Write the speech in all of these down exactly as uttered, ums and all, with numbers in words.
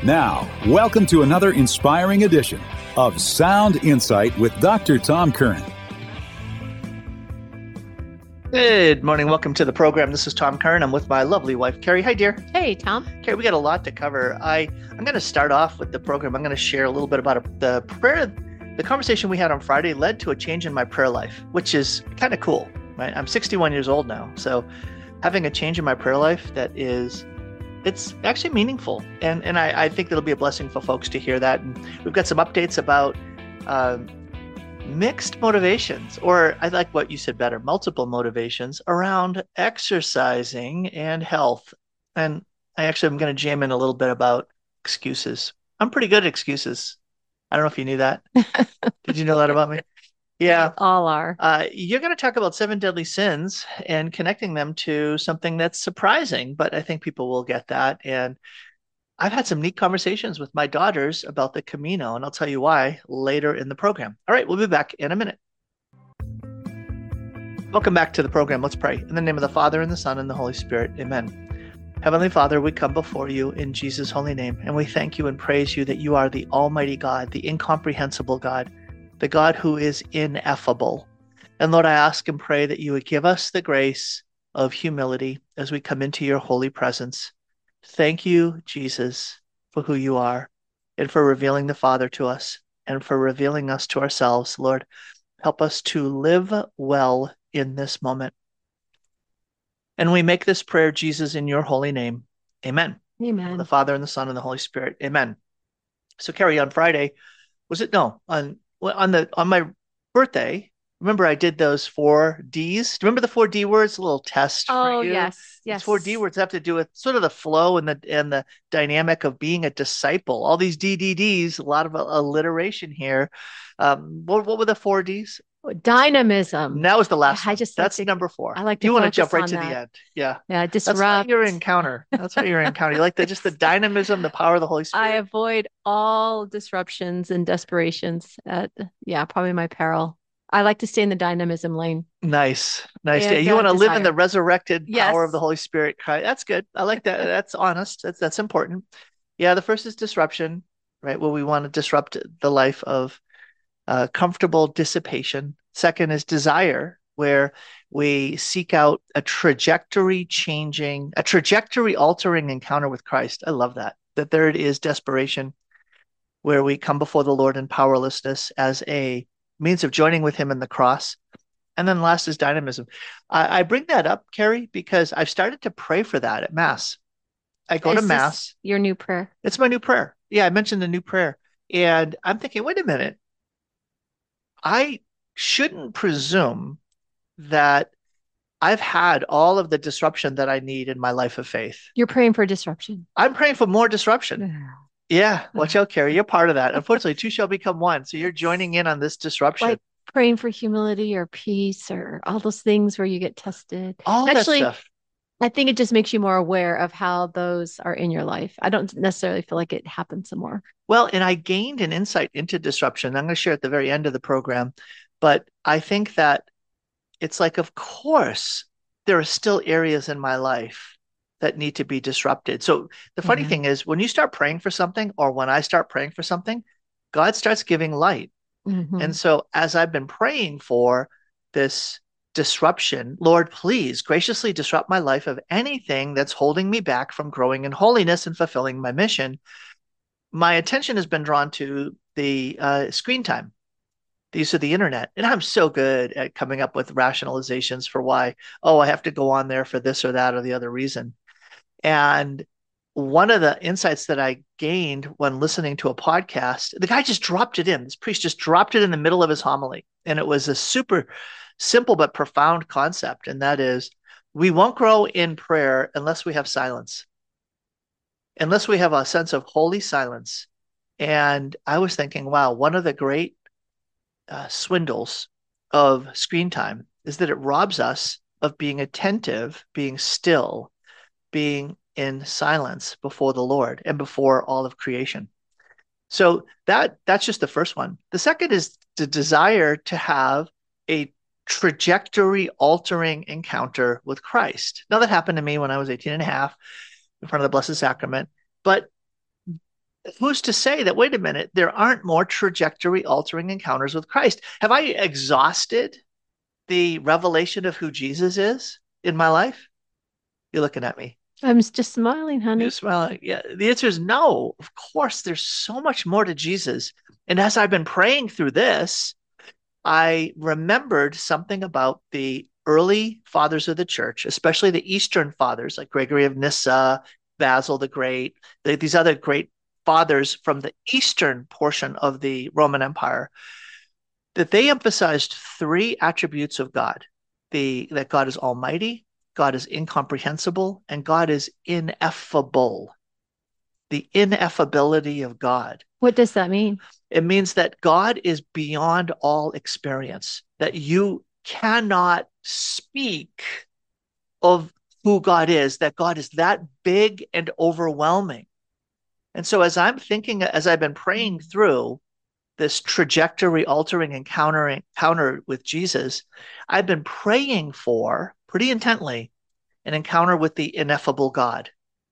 Now, welcome to another inspiring edition of Sound Insight with Doctor Tom Curran. Good morning. Welcome to the program. This is Tom Curran. I'm with my lovely wife, Carrie. Hi, dear. Hey, Tom. Carrie, we got a lot to cover. I, I'm going to start off with the program. I'm going to share a little bit about a, the prayer. The conversation we had on Friday led to a change in my prayer life, which is kind of cool, right? I'm sixty-one years old now. So having a change in my prayer life that is, it's actually meaningful. And, and I, I think it'll be a blessing for folks to hear that. And we've got some updates about uh, mixed motivations, or I like what you said better, multiple motivations around exercising and health. And I actually am going to jam in a little bit about excuses. I'm pretty good at excuses. I don't know if you knew that. Did you know that about me? Yeah. We all are. Uh, you're going to talk about seven deadly sins and connecting them to something that's surprising, but I think people will get that. And I've had some neat conversations with my daughters about the Camino, and I'll tell you why later in the program. All right, we'll be back in a minute. Welcome back to the program. Let's pray. In the name of the Father, and the Son, and the Holy Spirit. Amen. Heavenly Father, we come before you in Jesus' holy name, and we thank you and praise you that you are the Almighty God, the incomprehensible God, the God who is ineffable. And Lord, I ask and pray that you would give us the grace of humility as we come into your holy presence. Thank you, Jesus, for who you are and for revealing the Father to us and for revealing us to ourselves. Lord, help us to live well in this moment. And we make this prayer, Jesus, in your holy name. Amen. Amen. The Father and the Son and the Holy Spirit. Amen. So, Carrie, on Friday, was it? No, on on the on my birthday. Remember, I did those four D's. Do you remember the four D words? A little test for Oh, you. yes, yes. These four D words have to do with sort of the flow and the and the dynamic of being a disciple. All these D D Ds, a lot of alliteration here. Um, what what were the four Ds? Dynamism. And that was the last I one. just like That's to- number four. I like to You want to focus jump right on to that. the end. Yeah. Yeah, That's disrupt. why you're encounter. That's why you're encounter. You like the just the dynamism, the power of the Holy Spirit. I avoid all disruptions and desperations at, yeah, probably my peril. I like to stay in the dynamism lane. Nice, nice. And, Yeah, you uh, want to live in desire. the resurrected power of Yes. the Holy Spirit. Christ. That's good. I like that. That's honest. That's that's important. Yeah, the first is disruption, right? Well, we want to disrupt the life of uh, comfortable dissipation. Second is desire, where we seek out a trajectory changing, a trajectory altering encounter with Christ. I love that. The third is desperation, where we come before the Lord in powerlessness as a means of joining with him in the cross. And then last is dynamism. I, I bring that up, Carrie, because I've started to pray for that at Mass. I go Is to this Mass. your new prayer? It's my new prayer. Yeah, I mentioned the new prayer. And I'm thinking, wait a minute. I shouldn't presume that I've had all of the disruption that I need in my life of faith. You're praying for disruption. I'm praying for more disruption. Yeah, watch out, Carrie. You're part of that. Unfortunately, two shall become one. So you're joining in on this disruption. Like praying for humility or peace or all those things where you get tested. All Actually, that stuff. I think it just makes you more aware of how those are in your life. I don't necessarily feel like it happens some more. Well, and I gained an insight into disruption. I'm going to share at the very end of the program. But I think that it's like, of course, there are still areas in my life that need to be disrupted. So the funny Mhm. thing is, when you start praying for something, or when I start praying for something, God starts giving light. Mhm. And so as I've been praying for this disruption, Lord, please graciously disrupt my life of anything that's holding me back from growing in holiness and fulfilling my mission. My attention has been drawn to the uh, screen time, the use of the internet. And I'm so good at coming up with rationalizations for why, oh, I have to go on there for this or that or the other reason. And one of the insights that I gained when listening to a podcast, the guy just dropped it in. This priest just dropped it in the middle of his homily. And it was a super simple but profound concept. And that is, we won't grow in prayer unless we have silence, unless we have a sense of holy silence. And I was thinking, wow, one of the great uh, swindles of screen time is that it robs us of being attentive, being still, being in silence before the Lord and before all of creation. So that that's just the first one. The second is the desire to have a trajectory altering encounter with Christ. Now, that happened to me when I was eighteen and a half in front of the Blessed Sacrament, but who's to say that, wait a minute, there aren't more trajectory altering encounters with Christ? Have I exhausted the revelation of who Jesus is in my life? You're looking at me. I'm just smiling, honey. You're smiling. Yeah. The answer is no. Of course, there's so much more to Jesus. And as I've been praying through this, I remembered something about the early fathers of the church, especially the Eastern fathers like Gregory of Nyssa, Basil the Great, the, these other great fathers from the Eastern portion of the Roman Empire, that they emphasized three attributes of God: the that God is almighty, God is incomprehensible, and God is ineffable. The ineffability of God. What does that mean? It means that God is beyond all experience, that you cannot speak of who God is, that God is that big and overwhelming. And so as I'm thinking, as I've been praying through this trajectory altering encounter, encounter with Jesus, I've been praying for, pretty intently, an encounter with the ineffable God.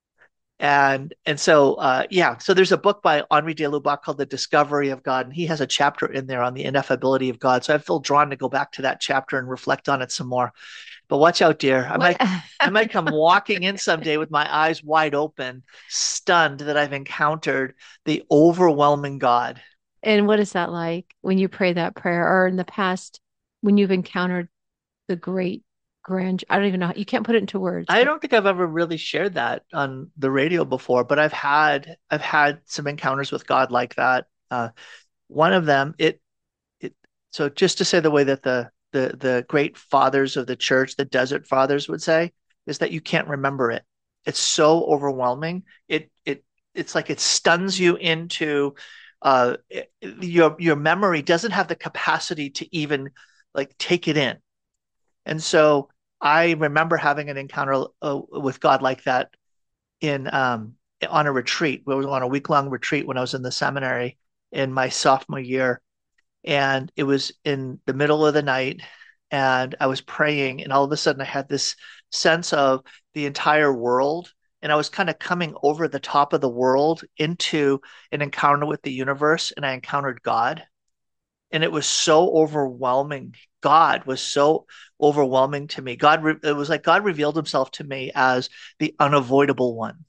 And and so uh, yeah, so there's a book by Henri de Lubac called The Discovery of God, and he has a chapter in there on the ineffability of God. So I feel drawn to go back to that chapter and reflect on it some more. But watch out, dear. I might I might come walking in someday with my eyes wide open, stunned that I've encountered the overwhelming God. And what is that like when you pray that prayer, or in the past when you've encountered the great grand, I don't even know, you can't put it into words. I don't think I've ever really shared that on the radio before, but I've had I've had some encounters with God like that. Uh, one of them, it it so just to say the way that the the the great fathers of the church, the desert fathers would say, is that you can't remember it. It's so overwhelming. It it it's like it stuns you into uh it, your your memory doesn't have the capacity to even like take it in. And so I remember having an encounter uh, with God like that in um, on a retreat. We were on a week long retreat when I was in the seminary in my sophomore year, and it was in the middle of the night, and I was praying, and all of a sudden I had this sense of the entire world, and I was kind of coming over the top of the world into an encounter with the universe, and I encountered God. And it was so overwhelming. God was so overwhelming to me. God, re- it was like God revealed himself to me as the unavoidable one.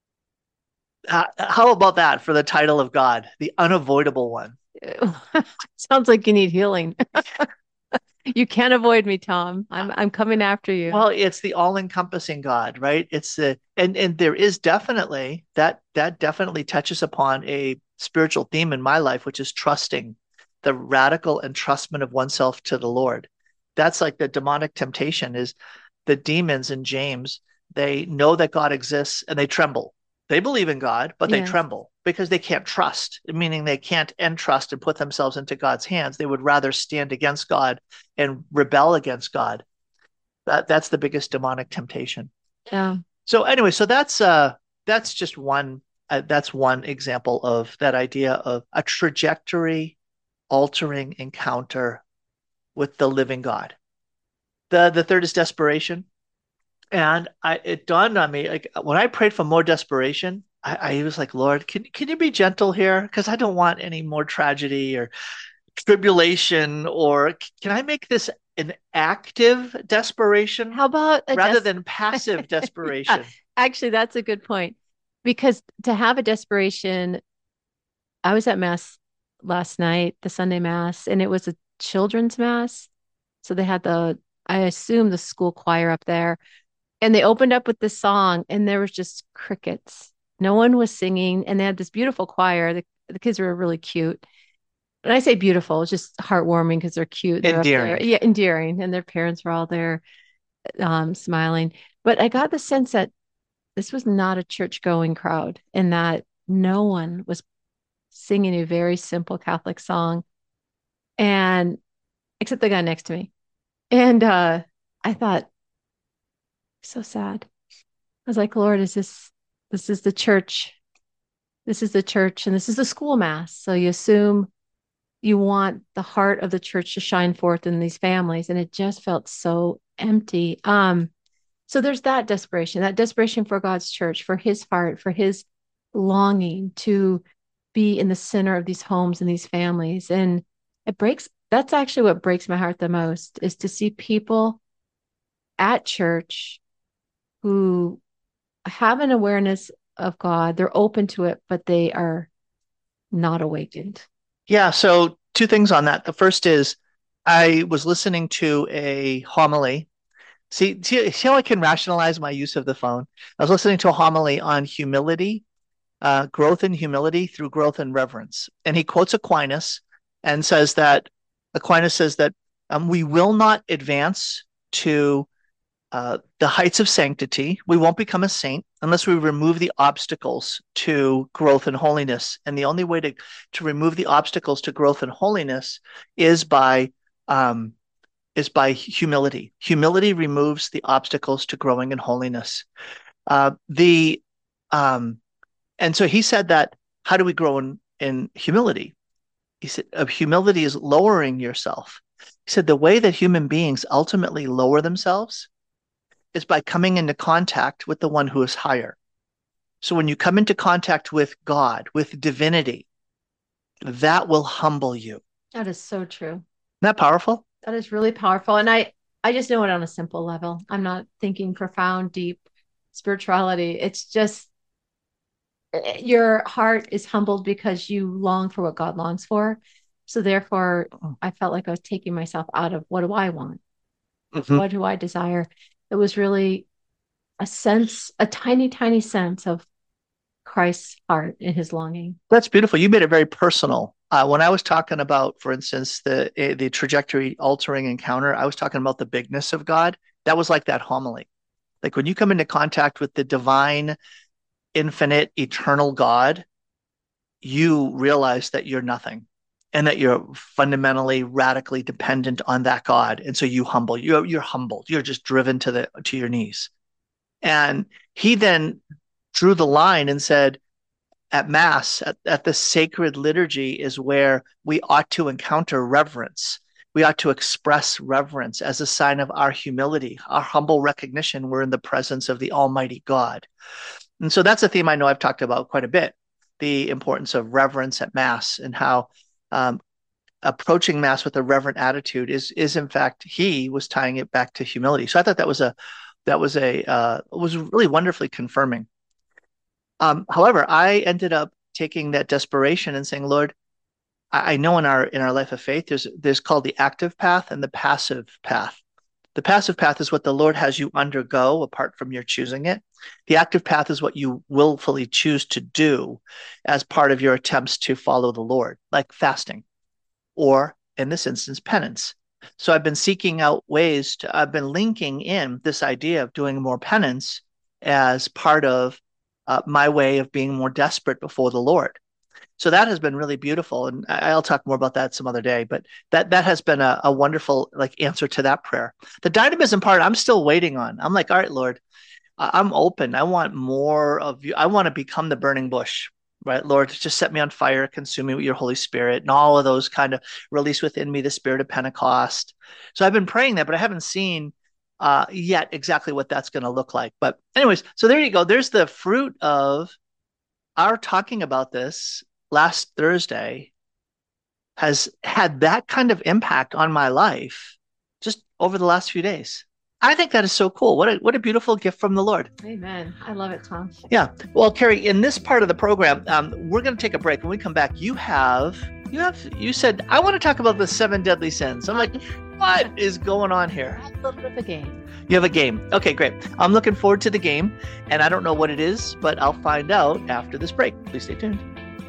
Uh, how about that for the title of God, the unavoidable one? Sounds like you need healing. You can't avoid me, Tom. I'm I'm coming after you. Well, it's the all-encompassing God, right? It's the and and there is definitely that that definitely touches upon a spiritual theme in my life, which is trusting, the radical entrustment of oneself to the Lord. That's like the demonic temptation is the demons in James, they know that God exists and they tremble. They believe in God, but they Yes. tremble because they can't trust, meaning they can't entrust and put themselves into God's hands. They would rather stand against God and rebel against God. That that's the biggest demonic temptation. Yeah. So anyway, so that's uh that's just one uh, that's one example of that idea of a trajectory altering encounter with the living God. The the third is desperation. And I it dawned on me, like when I prayed for more desperation, I, I was like, Lord, can can you be gentle here? Because I don't want any more tragedy or tribulation, or can I make this an active desperation How about a rather des- than passive desperation? Yeah, actually, that's a good point. Because to have a desperation, I was at mass last night, the Sunday mass, and it was a children's mass. So they had the, I assume the school choir up there, and they opened up with this song, and there was just crickets. No one was singing, and they had this beautiful choir. The, the kids were really cute. And I say beautiful, it's just heartwarming because they're cute. They're up there. Endearing. Yeah, endearing. And their parents were all there, um, smiling. But I got the sense that this was not a church going crowd, and that no one was singing a very simple Catholic song, and except the guy next to me. And uh, I thought, so sad. I was like, Lord, is this this is the church? This is the church, and this is the school mass. So you assume you want the heart of the church to shine forth in these families, and it just felt so empty. Um, so there's that desperation, that desperation for God's church, for his heart, for his longing to be in the center of these homes and these families. And it breaks, that's actually what breaks my heart the most, is to see people at church who have an awareness of God. They're open to it, but they are not awakened. Yeah. So two things on that. The first is I was listening to a homily. See, see, see how I can rationalize my use of the phone? I was listening to a homily on humility, uh, growth in humility through growth in reverence. And he quotes Aquinas and says that Aquinas says that um, we will not advance to uh, the heights of sanctity. We won't become a saint unless we remove the obstacles to growth and holiness. And the only way to, to remove the obstacles to growth and holiness is by um, is by humility. Humility removes the obstacles to growing in holiness. Uh, the um, and so he said that how do we grow in, in humility? He said uh, humility is lowering yourself. He said the way that human beings ultimately lower themselves is by coming into contact with the one who is higher. So when you come into contact with God, with divinity, that will humble you. That is so true. Isn't that powerful? That is really powerful. And I, I just know it on a simple level. I'm not thinking profound, deep spirituality. It's just your heart is humbled because you long for what God longs for. So therefore, I felt like I was taking myself out of what do I want? Mm-hmm. What do I desire? It was really a sense, a tiny, tiny sense of Christ's heart and his longing. That's beautiful. You made it very personal. Uh, when I was talking about, for instance, the the trajectory altering encounter, I was talking about the bigness of God. That was like that homily. Like when you come into contact with the divine, infinite, eternal God, you realize that you're nothing and that you're fundamentally, radically dependent on that God. And so you humble, you're, you're humbled. You're just driven to the to your knees. And he then drew the line and said, at Mass, at, at the sacred liturgy is where we ought to encounter reverence. We ought to express reverence as a sign of our humility, our humble recognition we're in the presence of the Almighty God. And so that's a theme I know I've talked about quite a bit, the importance of reverence at Mass and how um, approaching Mass with a reverent attitude is, is in fact, he was tying it back to humility. So I thought that was a, that was a, uh, was really wonderfully confirming. Um, however, I ended up taking that desperation and saying, Lord, I, I know in our in our life of faith, there's there's called the active path and the passive path. The passive path is what the Lord has you undergo apart from your choosing it. The active path is what you willfully choose to do as part of your attempts to follow the Lord, like fasting, or in this instance, penance. So I've been seeking out ways to, I've been linking in this idea of doing more penance as part of Uh, my way of being more desperate before the Lord. So that has been really beautiful. And I'll talk more about that some other day, but that, that has been a, a wonderful like answer to that prayer. The dynamism part, I'm still waiting on. I'm like, all right, Lord, I'm open. I want more of you. I want to become the burning bush, right? Lord, just set me on fire, consume me with your Holy Spirit and all of those kind of release within me, the spirit of Pentecost. So I've been praying that, but I haven't seen Uh, yet exactly what that's going to look like. But anyways, so there you go. There's the fruit of our talking about this last Thursday has had that kind of impact on my life just over the last few days. I think that is so cool. What a, what a beautiful gift from the Lord. Amen. I love it, Tom. Yeah. Well, Carrie, in this part of the program, um, we're going to take a break. When we come back, you have, you have, you said, I want to talk about the seven deadly sins. I'm like, what is going on here? A little bit of a game. You have a game. Okay, great. I'm looking forward to the game, and I don't know what it is, but I'll find out after this break. Please stay tuned.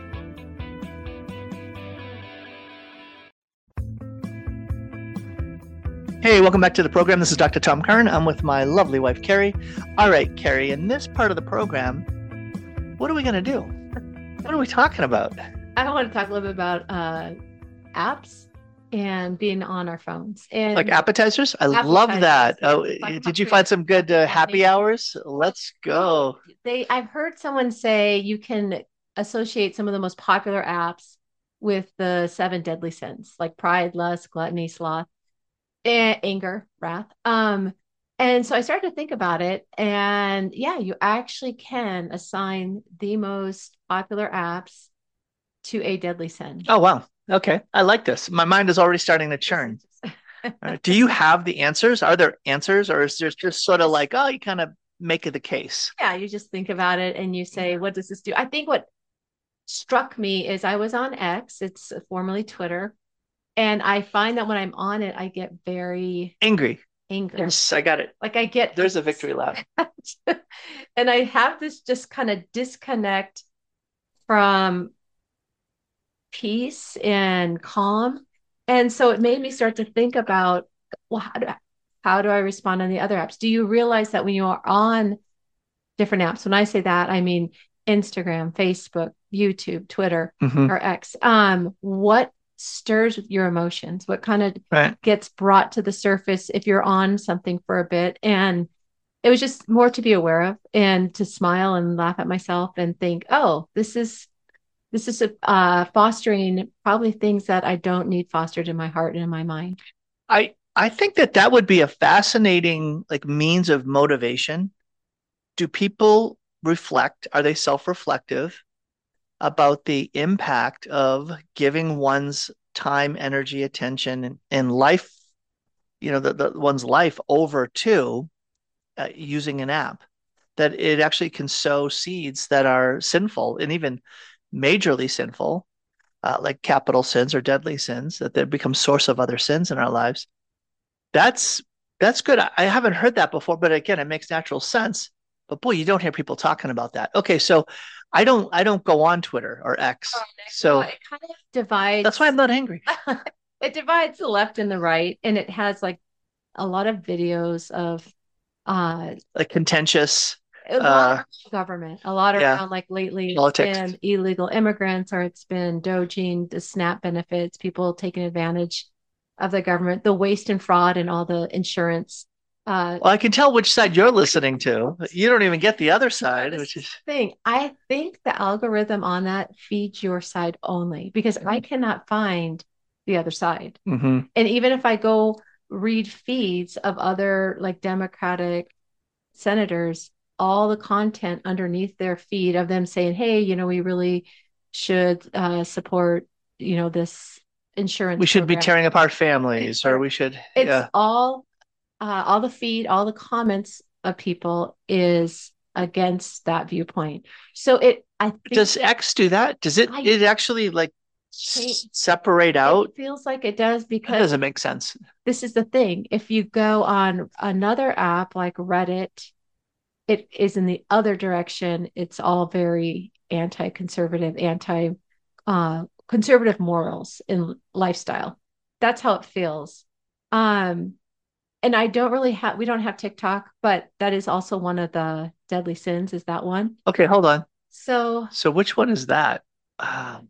Hey, welcome back to the program. This is Doctor Tom Curran. I'm with my lovely wife, Carrie. All right, Carrie, in this part of the program, what are we going to do? What are we talking about? I want to talk a little bit about uh, apps and being on our phones. And like appetizers? I appetizers. love that. Oh, like did you find some good uh, happy hours? Let's go. They, I've heard someone say you can associate some of the most popular apps with the seven deadly sins, like pride, lust, gluttony, sloth, and anger, wrath. Um, and so I started to think about it, and yeah, you actually can assign the most popular apps to a deadly sin. Oh, wow. Okay. I like this. My mind is already starting to churn. Right. Do you have the answers? Are there answers, or is there just sort of like, oh, you kind of make it the case? Yeah, you just think about it and you say, what does this do? I think what struck me is I was on X, it's formerly Twitter, and I find that when I'm on it, I get very angry. Angry. Yes, I got it. Like I get there's a victory lap. And I have this just kind of disconnect from peace and calm. And so it made me start to think about, well, how do, how do I respond on the other apps? Do you realize that when you are on different apps, when I say that, I mean Instagram, Facebook, YouTube, Twitter, mm-hmm. or X, um, what stirs your emotions? What kind of right. gets brought to the surface if you're on something for a bit? And it was just more to be aware of and to smile and laugh at myself and think, oh, this is This is uh, fostering probably things that I don't need fostered in my heart and in my mind. I I think that that would be a fascinating like means of motivation. Do people reflect? Are they self-reflective about the impact of giving one's time, energy, attention, and, and life, you know, the, the one's life over to uh, using an app? That it actually can sow seeds that are sinful and even majorly sinful, uh, like capital sins or deadly sins, that they become source of other sins in our lives. That's that's good. I, I haven't heard that before, but again, it makes natural sense. But boy, you don't hear people talking about that. Okay, so I don't I don't go on Twitter or X. Oh, so it kind of divides. That's why I'm not angry. It divides the left and the right, and it has like a lot of videos of uh like contentious. A lot uh, of government, a lot yeah. around like lately Politics. It's been illegal immigrants, or it's been dodging the SNAP benefits, people taking advantage of the government, the waste and fraud and all the insurance. Uh, well, I can tell which side you're listening to. You don't even get the other side, which is thing. I think the algorithm on that feeds your side only because mm-hmm. I cannot find the other side. Mm-hmm. And even if I go read feeds of other like Democratic senators, all the content underneath their feed of them saying, hey, you know, we really should uh, support, you know, this insurance. We should program. be tearing apart families, or we should. It's yeah. all, uh, all the feed, all the comments of people is against that viewpoint. So it, I think. Does X do that? Does it, I, it actually like s- separate out? It feels like it does because. That doesn't make sense. This is the thing. If you go on another app like Reddit, it is in the other direction. It's all very anti-conservative, anti uh, conservative morals and lifestyle. That's how it feels. Um, and I don't really have, we don't have TikTok, but that is also one of the deadly sins. Is that one? Okay, hold on. So, so which one is that? Um,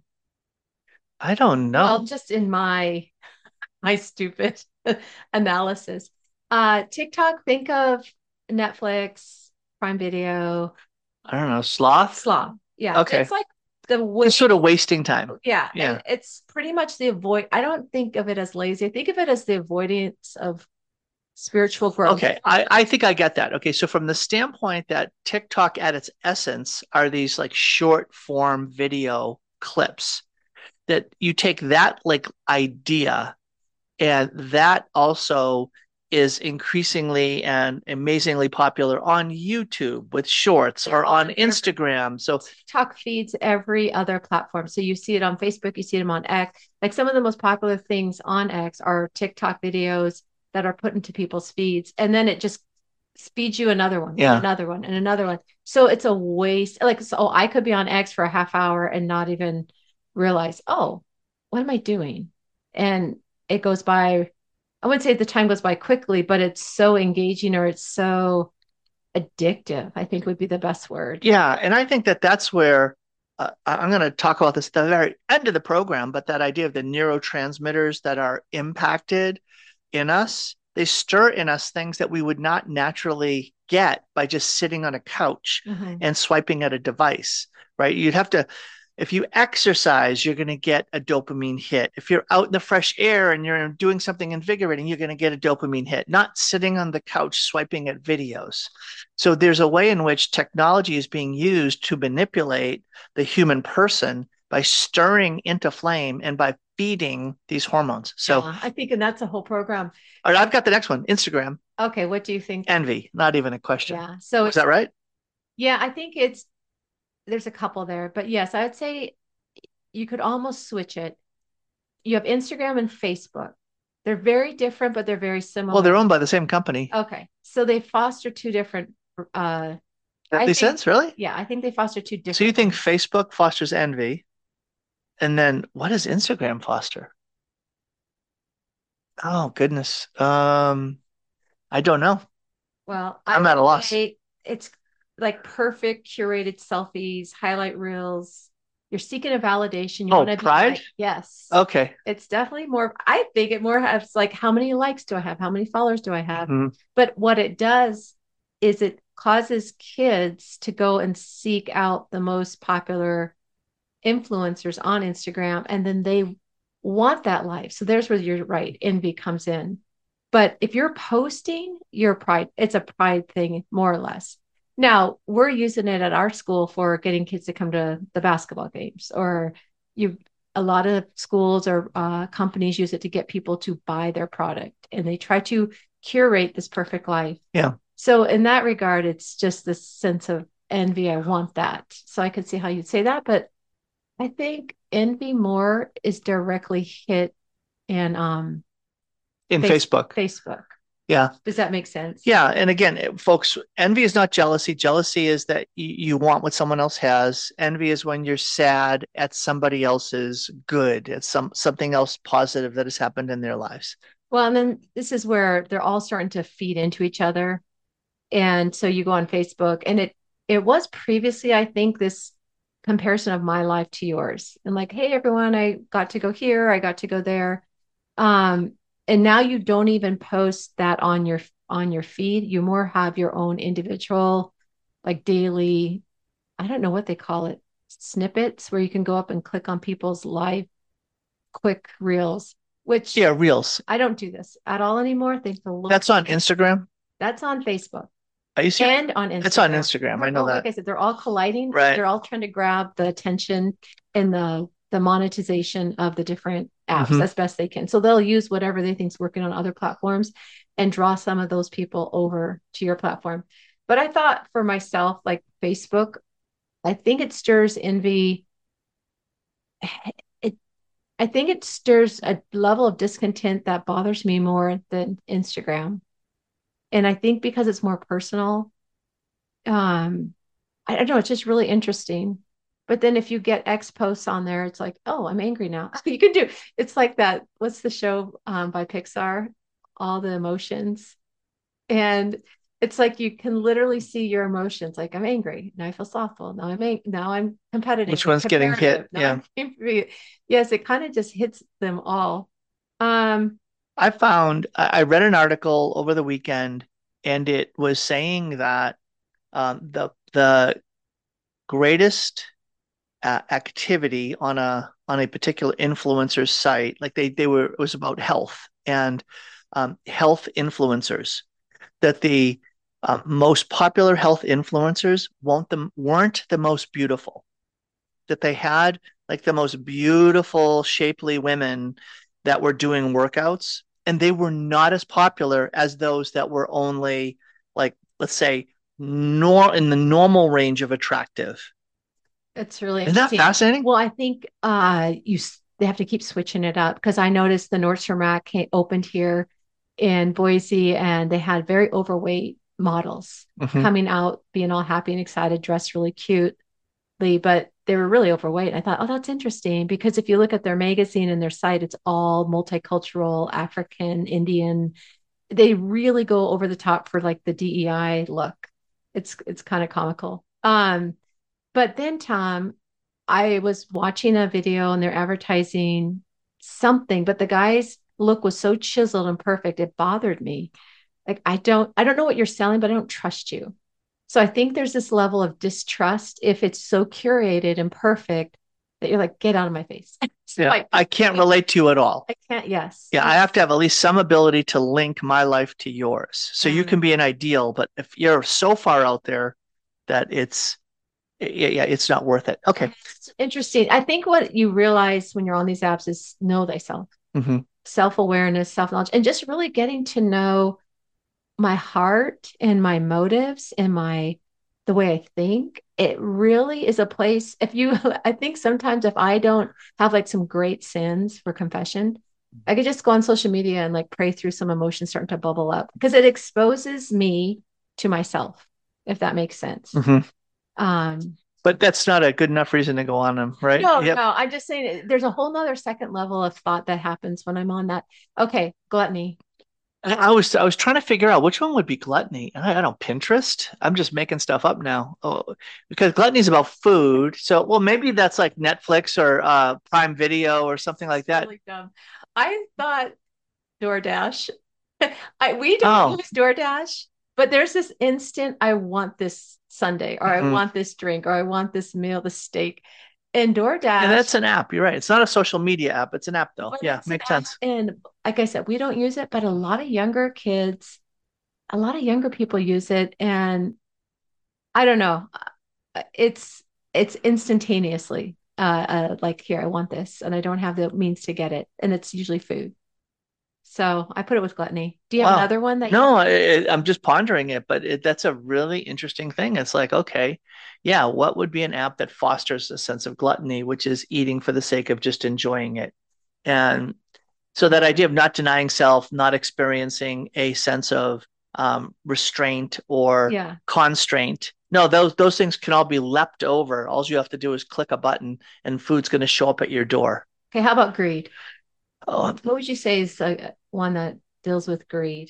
I don't know. Well, just in my, my stupid analysis, uh, TikTok, think of Netflix, Prime Video. I don't know. Sloth? Sloth. Yeah. Okay. It's like the wa- it's sort of wasting time. Yeah. Yeah. It's pretty much the avoid. I don't think of it as lazy. I think of it as the avoidance of spiritual growth. Okay. I, I think I get that. Okay. So from the standpoint that TikTok at its essence are these like short form video clips, that you take that like idea, and that also is increasingly and amazingly popular on YouTube with shorts or on Instagram. So TikTok feeds every other platform. So you see it on Facebook, you see them on X. Like some of the most popular things on X are TikTok videos that are put into people's feeds. And then it just feeds you another one, yeah. and another one, and another one. So it's a waste. Like, so oh, I could be on X for a half hour and not even realize, oh, what am I doing? And it goes by, I wouldn't say the time goes by quickly, but it's so engaging, or it's so addictive, I think would be the best word. Yeah. And I think that that's where uh, I'm going to talk about this at the very end of the program, but that idea of the neurotransmitters that are impacted in us, they stir in us things that we would not naturally get by just sitting on a couch mm-hmm. and swiping at a device, right? You'd have to, If you exercise, you're going to get a dopamine hit. If you're out in the fresh air and you're doing something invigorating, you're going to get a dopamine hit, not sitting on the couch swiping at videos. So there's a way in which technology is being used to manipulate the human person by stirring into flame and by feeding these hormones. So yeah, I think, and that's a whole program. All right, I've got the next one, Instagram. Okay, what do you think? Envy, not even a question. Yeah. So is that right? Yeah, I think it's there's a couple there, but yes, I would say you could almost switch it. You have Instagram and Facebook. They're very different, but they're very similar. Well, they're owned by the same company. Okay. So they foster two different uh That I makes think, sense, really? Yeah, I think they foster two different. So you think Facebook fosters envy, and then what does Instagram foster? Oh goodness. Um, I don't know. Well, I'm I at a loss. It's like perfect curated selfies, highlight reels. You're seeking a validation. You Oh, want to be pride? like, yes. Okay. It's definitely more, I think it more has like, how many likes do I have? How many followers do I have? Mhm. But what it does is it causes kids to go and seek out the most popular influencers on Instagram, and then they want that life. So there's where you're right, envy comes in. But if you're posting your pride, it's a pride thing, more or less. Now we're using it at our school for getting kids to come to the basketball games, or you. A lot of schools or uh, companies use it to get people to buy their product, and they try to curate this perfect life. Yeah. So in that regard, it's just this sense of envy. I want that. So I could see how you'd say that, but I think envy more is directly hit in um In face- Facebook. Facebook. Yeah. Does that make sense? Yeah. And again, folks, envy is not jealousy. Jealousy is that you, you want what someone else has. Envy is when you're sad at somebody else's good, at some something else positive that has happened in their lives. Well, and then this is where they're all starting to feed into each other. And so you go on Facebook, and it it was previously, I think, this comparison of my life to yours. And like, hey everyone, I got to go here, I got to go there. Um, and now you don't even post that on your on your feed. You more have your own individual, like daily, I don't know what they call it, snippets, where you can go up and click on people's live quick reels, which Yeah, reels. I don't do this at all anymore. Thanks a lot. That's on Instagram. That's on Facebook. Are you serious? And on Instagram. It's on Instagram. I know Well, that. Like I said, they're all colliding. Right. They're all trying to grab the attention and the the monetization of the different apps Mhm. as best they can. So they'll use whatever they think's working on other platforms and draw some of those people over to your platform. But I thought for myself, like Facebook, I think it stirs envy. It, I think it stirs a level of discontent that bothers me more than Instagram. And I think because it's more personal, um, I don't know, it's just really interesting. But then if you get X posts on there, it's like, oh, I'm angry now. You can do it's like that. What's the show um, by Pixar? All the emotions. And it's like you can literally see your emotions. Like I'm angry. Now I feel thoughtful. Now I'm ang- now I'm competitive. Which one's getting hit? Now Yeah. I'm angry. Yes, it kind of just hits them all. Um, I found, I I read an article over the weekend, and it was saying that um, the the greatest uh, activity on a on a particular influencer's site, like they they were, it was about health and um, health influencers, that the uh, most popular health influencers won't the, weren't the most beautiful, that they had like the most beautiful, shapely women that were doing workouts, and they were not as popular as those that were only like, let's say, nor in the normal range of attractive. It's really Isn't that interesting. fascinating? Well, I think uh, you s- they have to keep switching it up because I noticed the Nordstrom Rack came, opened here in Boise, and they had very overweight models Mhm. coming out, being all happy and excited, dressed really cutely, but they were really overweight. I thought, oh, that's interesting because if you look at their magazine and their site, it's all multicultural, African, Indian. They really go over the top for like the D E I look. It's it's kind of comical. Um, but then, Tom, I was watching a video and they're advertising something, but the guy's look was so chiseled and perfect, it bothered me. Like I don't, I don't know what you're selling, but I don't trust you. So I think there's this level of distrust if it's so curated and perfect. that you're like, get out of my face. Yeah, like, I can't relate to you at all. I can't. Yes. Yeah, I have to have at least some ability to link my life to yours. So you can be an ideal, but if you're so far out there that it's, yeah, yeah, it's not worth it. Okay. It's interesting. I think what you realize when you're on these apps is know thyself, Mm-hmm. self-awareness, self-knowledge, and just really getting to know my heart and my motives and my the way I think. It really is a place. If you, I think sometimes if I don't have like some great sins for confession, I could just go on social media and like pray through some emotions starting to bubble up because it exposes me to myself, if that makes sense. Mm-hmm. Um, But that's not a good enough reason to go on them, right? no, Yep. no, I'm just saying there's a whole nother second level of thought that happens when I'm on that. Okay, gluttony. I I was I was trying to figure out which one would be gluttony. I, I don't Pinterest. I'm just making stuff up now. Oh, because gluttony is about food. So, well, maybe that's like Netflix or uh, Prime Video or something like that. Really dumb. I thought DoorDash. I we don't Oh, use DoorDash, but there's this instant I want this Sunday or I mhm. want this drink or I want this meal, this steak. And And DoorDash, that's an app. You're right. It's not a social media app. It's an app, though. but Yeah, it's an makes app. sense. And like I said, we don't use it, but a lot of younger kids, a lot of younger people use it. And I don't know, it's it's instantaneously uh, uh like here, I want this, and I don't have the means to get it, and it's usually food. So I put it with gluttony. Do you have Wow. another one that you No, I, I'm just pondering it, but it, that's a really interesting thing. It's like, okay, yeah, what would be an app that fosters a sense of gluttony, which is eating for the sake of just enjoying it? And so that idea of not denying self, not experiencing a sense of um, restraint or yeah. constraint. No, those those things can all be leapt over. All you have to do is click a button, and food's going to show up at your door. Okay, how about greed? Oh, What would you say is uh, one that deals with greed?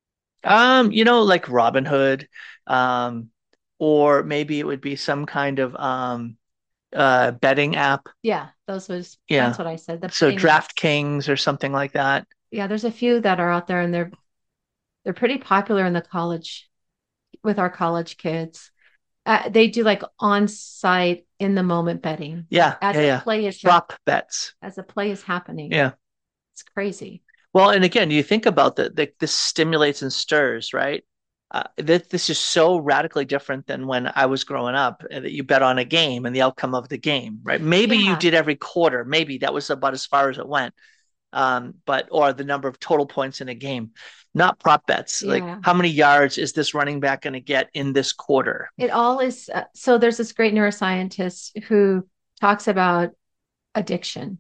um, you know, like Robin Hood, um, or maybe it would be some kind of um, uh, betting app. Yeah, those was Yeah. that's what I said. The So betting apps. DraftKings or something like that. Yeah, there's a few that are out there and they're they're pretty popular in the college with our college kids. Uh, they do like on-site in the moment betting Yeah, as yeah, a yeah. play is hap- Prop bets. as a play is happening. Yeah. It's crazy. Well, and again, you think about that, the, this stimulates and stirs, right? Uh, this, this is so radically different than when I was growing up, uh, that you bet on a game and the outcome of the game, right? Maybe you Yeah. did every quarter. Maybe that was about as far as it went. Um, but or the number of total points in a game, not prop bets. Like Yeah. how many yards is this running back going to get in this quarter? It all is uh, so there's this great neuroscientist who talks about addiction.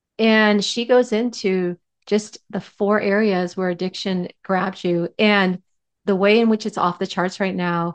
And she goes into just the four areas where addiction grabs you and the way in which it's off the charts right now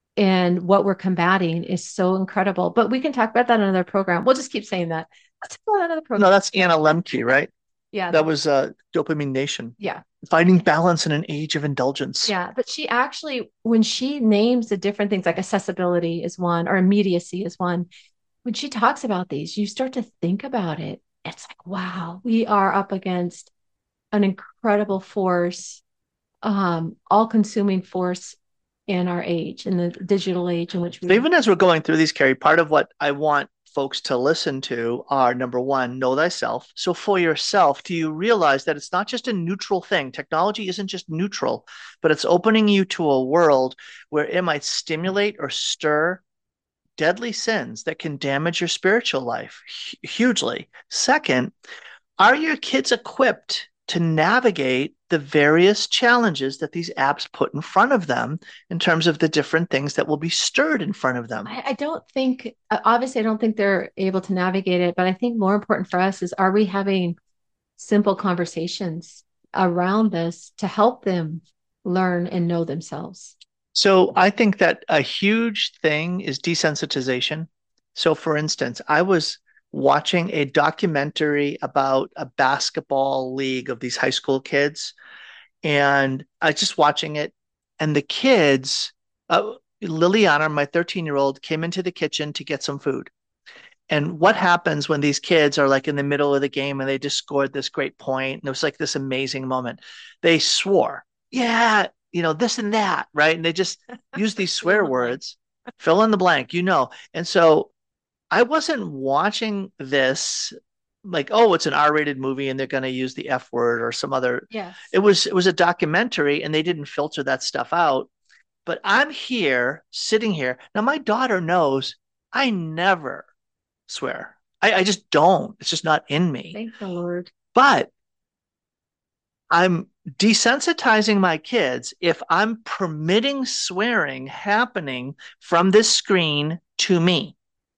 and what we're combating is so incredible. But we can talk about that in another program. We'll just keep saying that. Let's talk about another program. No, that's Anna Lemke, right? Yeah. That was uh, Dopamine Nation. Yeah. Finding balance in an age of indulgence. Yeah. But she actually, when she names the different things like accessibility is one or immediacy is one, when she talks about these, you start to think about it. It's like, wow, we are up against an incredible force, um, all-consuming force in our age, in the digital age in which we So even as we're going through these, Carrie, part of what I want folks to listen to are number one, know thyself. So for yourself, do you realize that it's not just a neutral thing? Technology isn't just neutral, but it's opening you to a world where it might stimulate or stir deadly sins that can damage your spiritual life hugely. Second, are your kids equipped to navigate the various challenges that these apps put in front of them in terms of the different things that will be stirred in front of them? I, I don't think, uh, obviously, I don't think they're able to navigate it, but I think more important for us is are we having simple conversations around this to help them learn and know themselves? So I think that a huge thing is desensitization. So for instance, I was watching a documentary about a basketball league of these high school kids, and I was just watching it, and the kids, uh, Liliana, my thirteen year old, came into the kitchen to get some food. And what happens when these kids are like in the middle of the game and they just scored this great point, and it was like this amazing moment? They swore, yeah, you know, this and that, right? And they just use these swear words, fill in the blank, you know. And so I wasn't watching this like, oh, it's an R-rated movie and they're going to use the F word or some other. Yes. It was it was a documentary and they didn't filter that stuff out. But I'm here, sitting here. Now my daughter knows I never swear. I, I just don't. It's just not in me. Thank the Lord. But I'm desensitizing my kids if I'm permitting swearing happening from this screen to me.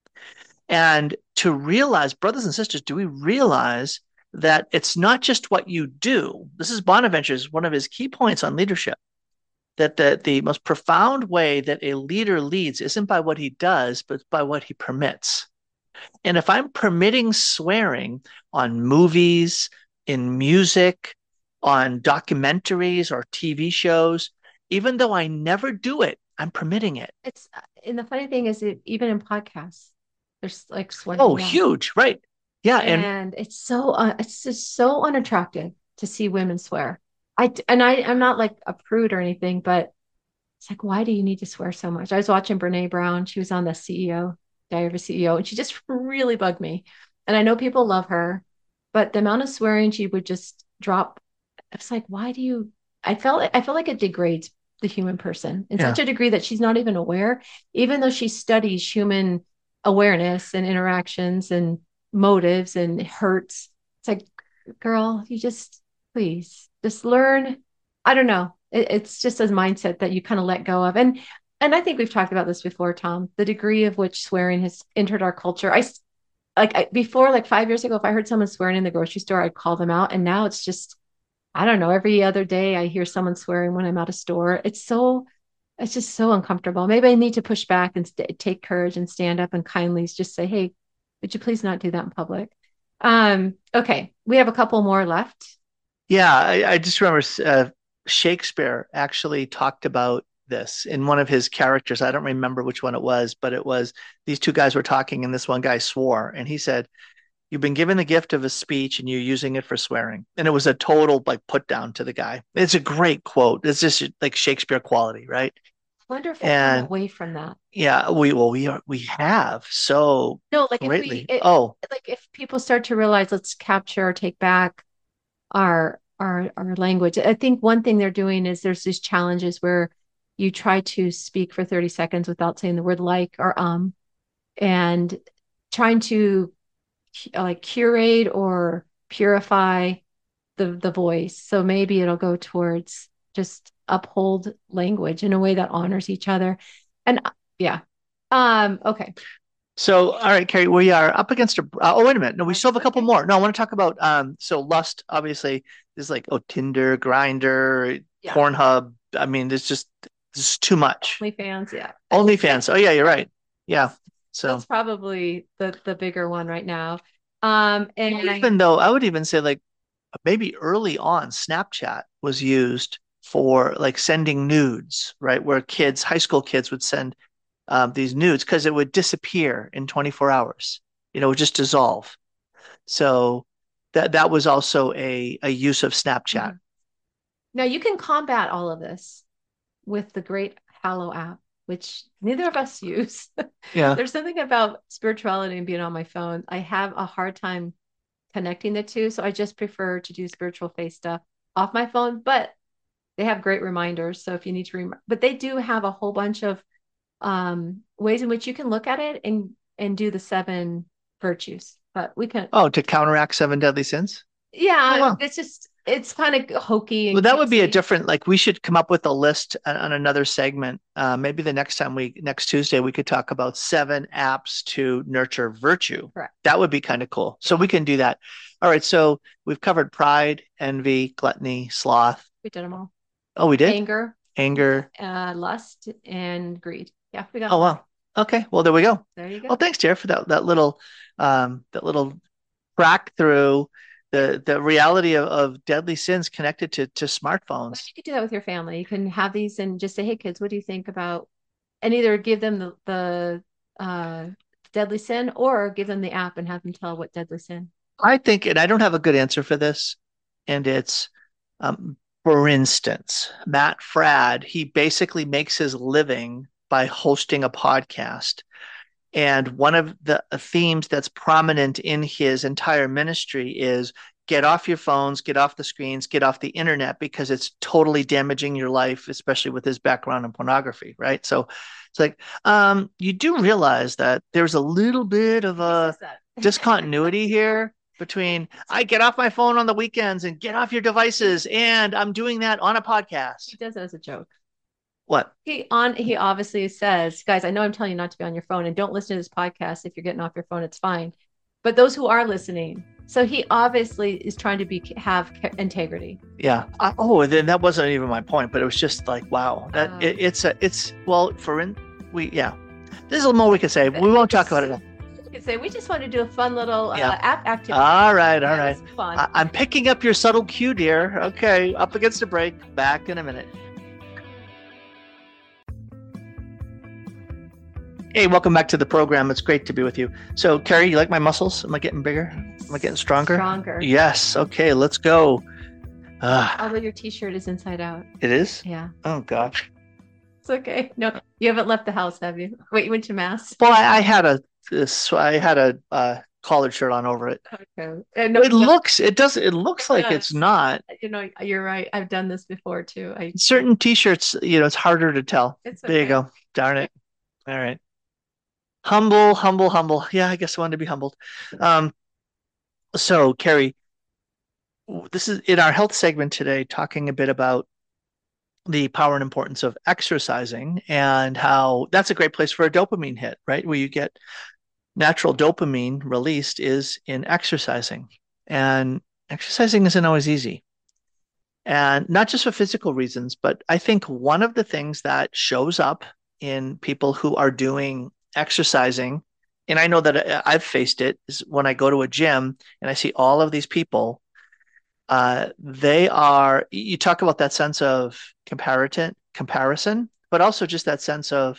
And to realize, brothers and sisters, do we realize that it's not just what you do? This is Bonaventure's one of his key points on leadership, that the, the most profound way that a leader leads isn't by what he does, but by what he permits. And if I'm permitting swearing on movies, in music, on documentaries or T V shows, even though I never do it, I'm permitting it. It's and the funny thing is, it, even in podcasts, there's like swearing. Oh, now. huge, right? Yeah, and, and it's so uh, it's just so unattractive to see women swear. I and I I'm not like a prude or anything, but it's like, why do you need to swear so much? I was watching Brene Brown. She was on the C E O, Diary of a C E O, and she just really bugged me. And I know people love her, but the amount of swearing she would just drop, it's like, why do you? I felt I feel like it degrades the human person in Yeah. such a degree that she's not even aware, even though she studies human awareness and interactions and motives and hurts. It's like, girl, you just please just learn. I don't know. It, it's just a mindset that you kind of let go of. And and I think we've talked about this before, Tom, the degree of which swearing has entered our culture. I like I, before, like five years ago, if I heard someone swearing in the grocery store, I'd call them out. And now it's just, I don't know, every other day I hear someone swearing when I'm at a store. It's so, it's just so uncomfortable. Maybe I need to push back and st- take courage and stand up and kindly just say, hey, would you please not do that in public? Um, okay, we have a couple more left. Yeah, I, I just remember uh, Shakespeare actually talked about this in one of his characters. I don't remember which one it was, but it was these two guys were talking, and this one guy swore, and he said, "You've been given the gift of a speech, and you're using it for swearing." And it was a total like put down to the guy. It's a great quote. It's just like Shakespeare quality, right? Wonderful. And Away from that. yeah, we well we are we have so No, like greatly. if we, it, Oh, like if people start to realize, let's capture or take back our our our language. I think one thing they're doing is there's these challenges where you try to speak for thirty seconds without saying the word like or um, and trying to like curate or purify the the voice. So maybe it'll go towards just uphold language in a way that honors each other. And uh, yeah. Um, okay. so, all right, Carrie, we are up against a. Uh, oh, wait a minute. No, we still have a couple more. No, I want to talk about. Um, so lust, obviously, is like oh, Tinder, Grinder, Yeah. Pornhub. I mean, there's just there's too much. OnlyFans, yeah. OnlyFans. Oh yeah, you're right. Yeah. So That's probably the the bigger one right now. Um, and even though I would even say like maybe early on, Snapchat was used for like sending nudes, right? Where kids, high school kids, would send um, these nudes because it would disappear in twenty-four hours. You know, it would just dissolve. So that that was also a a use of Snapchat. now you can combat all of this with the great Hallow app, which neither of us use. Yeah. There's something about spirituality and being on my phone. I have a hard time connecting the two. So I just prefer to do spiritual faith stuff off my phone, but they have great reminders. So if you need to rem- but they do have a whole bunch of um, ways in which you can look at it and and do the seven virtues. But we can. Oh, to counteract seven deadly sins? Yeah, Oh, wow. it's just it's kind of hokey. And Well, that would be a cutesy. different, like we should come up with a list on, on another segment. Uh, maybe the next time we, next Tuesday, we could talk about seven apps to nurture virtue. Correct. That would be kind of cool. So we can do that. All right. So we've covered pride, envy, gluttony, sloth. We did them all. Oh, we did? Anger, Anger. uh, lust, and greed. Yeah, we got. Oh, wow. Okay. Well, there we go. There you go. Well, thanks, Jared, for that, that little, um, that little crack through the the reality of, of deadly sins connected to to smartphones. You could do that with your family. You can have these and just say, "Hey, kids, what do you think about?" And either give them the the uh, deadly sin, or give them the app and have them tell what deadly sin. I think, and I don't have a good answer for this, and it's, um, for instance, Matt Fradd, he basically makes his living by hosting a podcast. And one of the themes that's prominent in his entire ministry is get off your phones, get off the screens, get off the internet, because it's totally damaging your life, especially with his background in pornography, right? So it's like, um, you do realize that there's a little bit of a discontinuity here between I get off my phone on the weekends and get off your devices, and I'm doing that on a podcast. He does it as a joke. What? He on he obviously says, guys, I know I'm telling you not to be on your phone and don't listen to this podcast. If you're getting off your phone, it's fine. But those who are listening, so he obviously is trying to be have integrity. Yeah. I, oh, then that wasn't even my point, but it was just like, wow, that um, it, it's a it's well for in we yeah. There's a little more we could say. We won't talk about it now. You could say we just want to do a fun little yeah. uh, app activity. All right, all right. Fun. I, I'm picking up your subtle cue, dear. Okay, up against the break. Back in a minute. Hey, welcome back to the program. It's great to be with you. So, Carrie, you like my muscles? Am I getting bigger? Am I getting stronger? Stronger. Yes. Okay, let's go. Uh, Although your T-shirt is inside out. It is? Yeah. Oh, gosh. It's okay. No, you haven't left the house, have you? Wait, you went to Mass? Well, I, I had a this, I had a uh, collared shirt on over it. Okay. And no, it no, looks. It does. It looks it like does. It's not. You know, you're right. I've done this before too. I certain T-shirts. You know, it's harder to tell. It's okay. There you go. Darn it. All right. Humble, humble, humble. Yeah, I guess I wanted to be humbled. Um, so, Carrie, this is in our health segment today, talking a bit about the power and importance of exercising and how that's a great place for a dopamine hit, right? Where you get natural dopamine released is in exercising. And exercising isn't always easy. And not just for physical reasons, but I think one of the things that shows up in people who are doing exercising, and I know that I've faced it, is when I go to a gym and I see all of these people, uh, they are, you talk about that sense of comparison, comparison, but also just that sense of,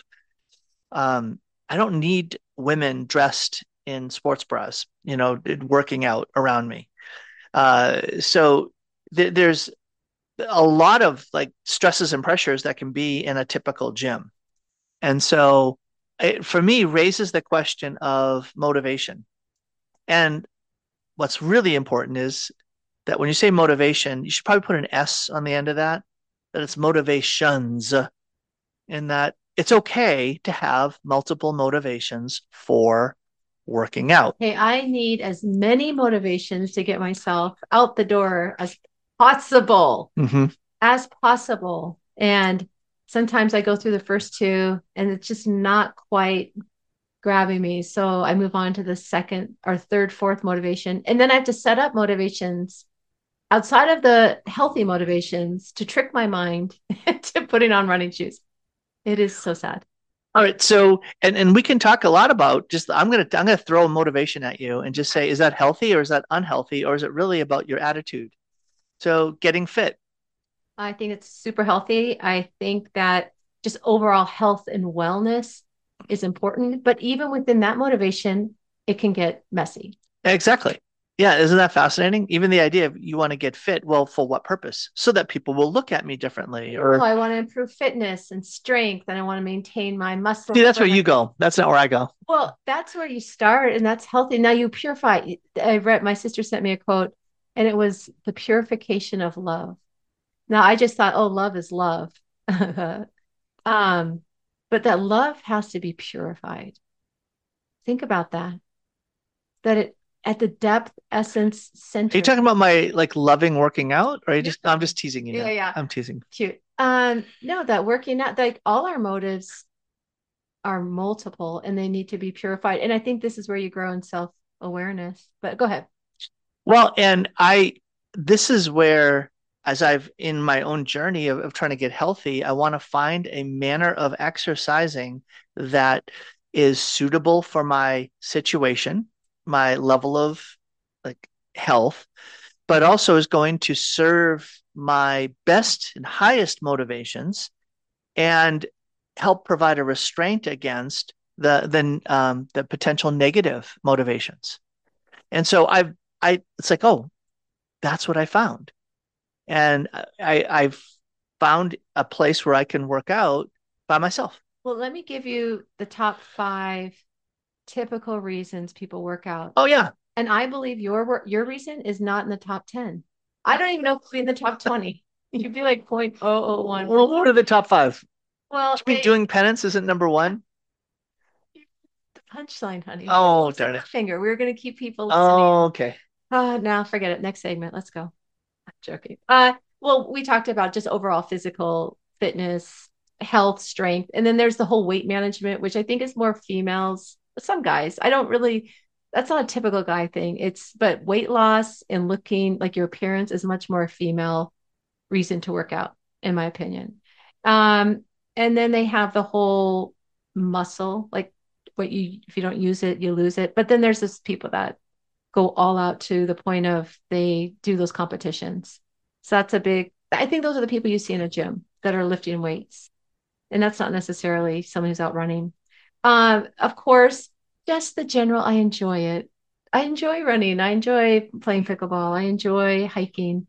um, I don't need women dressed in sports bras, you know, working out around me. Uh, so th- there's a lot of like stresses and pressures that can be in a typical gym. And so it, for me, raises the question of motivation. And what's really important is that when you say motivation, you should probably put an S on the end of that, that it's motivations, in that it's okay to have multiple motivations for working out. Hey, I need as many motivations to get myself out the door as possible, mm-hmm. as possible. And sometimes I go through the first two and it's just not quite grabbing me. So I move on to the second or third, fourth motivation. And then I have to set up motivations outside of the healthy motivations to trick my mind to putting on running shoes. It is so sad. All right. So, and, and we can talk a lot about just, I'm going to, I'm going to throw a motivation at you and just say, is that healthy or is that unhealthy? Or is it really about your attitude? So getting fit. I think it's super healthy. I think that just overall health and wellness is important, but even within that motivation, it can get messy. Exactly. Yeah. Isn't that fascinating? Even the idea of you want to get fit. Well, for what purpose? So that people will look at me differently. Or oh, I want to improve fitness and strength, and I want to maintain my muscle. See, that's where you go. That's not where I go. Well, that's where you start, and that's healthy. Now you purify. I read, my sister sent me a quote, and it was the purification of love. Now I just thought, oh, love is love. um, but that love has to be purified. Think about that. That it, at the depth, essence, center. Are you talking about my like loving working out, or are you just? I'm just teasing you. Yeah, now. yeah. I'm teasing. Cute. Um, no, that working out, like all our motives are multiple, and they need to be purified. And I think this is where you grow in self-awareness. But go ahead. Well, and I, this is where, as I've in my own journey of, of trying to get healthy, I want to find a manner of exercising that is suitable for my situation, my level of like health, but also is going to serve my best and highest motivations and help provide a restraint against the the um, the potential negative motivations. And so I've I it's like, oh, that's what I found. And I I've found a place where I can work out by myself. Well, let me give you the top five typical reasons people work out. Oh, yeah. And I believe your your reason is not in the top ten. I don't even know if it's in the top twenty. You'd be like zero point zero zero one. Well, what are the top five? Well, I mean, they, doing penance isn't number one. the punchline, honey. Oh, darn it. Finger. We were going to keep people listening. Oh, okay. Uh, now forget it. Next segment. Let's go. I'm joking. Uh, well, we talked about just overall physical fitness, health, strength, and then there's the whole weight management, which I think is more females. Some guys, I don't really. That's not a typical guy thing. It's but weight loss and looking like your appearance is much more female reason to work out, in my opinion. Um, and then they have the whole muscle, like what you if you don't use it, you lose it. But then there's this people that go all out to the point of they do those competitions. So that's a big, I think those are the people you see in a gym that are lifting weights. And that's not necessarily someone who's out running. Um, of course, just the general, I enjoy it. I enjoy running. I enjoy playing pickleball. I enjoy hiking.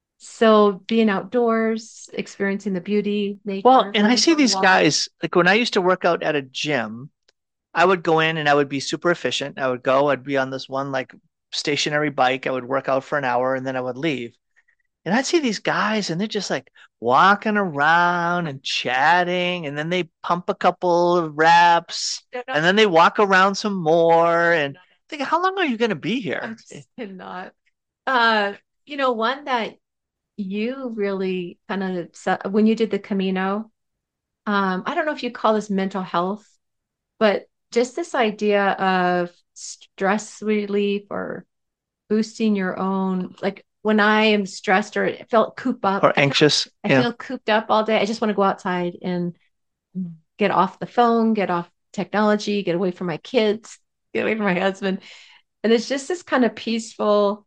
So being outdoors, experiencing the beauty, nature. Well, and I see these walk. guys, like when I used to work out at a gym, I would go in and I would be super efficient. I would go, I'd be on this one like stationary bike. I would work out for an hour and then I would leave. And I'd see these guys and they're just like walking around and chatting. And then they pump a couple of reps and then they walk around some more. And think, how long are you going to be I here? just cannot. Uh, you know, one that you really kind of, when you did the Camino, um, I don't know if you call this mental health, but just this idea of stress relief or boosting your own, like when I am stressed or felt cooped up Or anxious. I yeah. feel cooped up all day. I just want to go outside and get off the phone, get off technology, get away from my kids, get away from my husband. And it's just this kind of peaceful,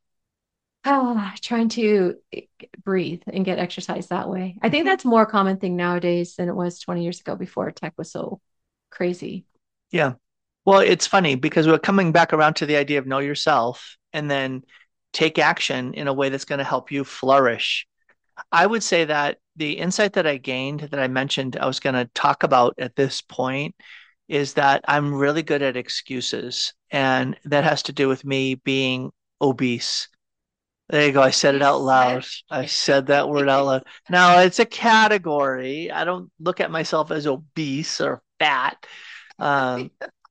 oh, trying to breathe and get exercise that way. I think that's a more common thing nowadays than it was twenty years ago before tech was so crazy. Yeah. Well, it's funny because we're coming back around to the idea of know yourself and then take action in a way that's going to help you flourish. I would say that the insight that I gained that I mentioned I was going to talk about at this point is that I'm really good at excuses. And that has to do with me being obese. There you go. I said it out loud. I said that word out loud. Now, it's a category. I don't look at myself as obese or fat. Um,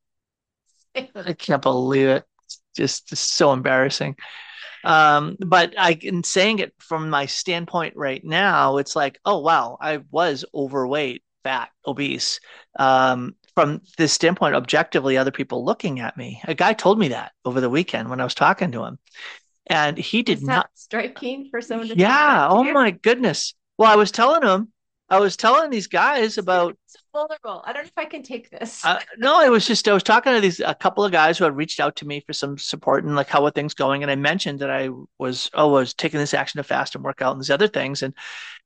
I can't believe it. It's just, just so embarrassing. Um, but I in saying it from my standpoint right now, it's like, oh wow, I was overweight, fat, obese. Um, from this standpoint, objectively, other people looking at me. A guy told me that over the weekend when I was talking to him. And he did Is not. that striking for someone to Yeah. Oh my goodness. Well, I was telling him, I was telling these guys about. It's vulnerable. I don't know if I can take this. Uh, no, I was just I was talking to these a couple of guys who had reached out to me for some support and like how are things going, and I mentioned that I was oh was taking this action to fast and work out and these other things, and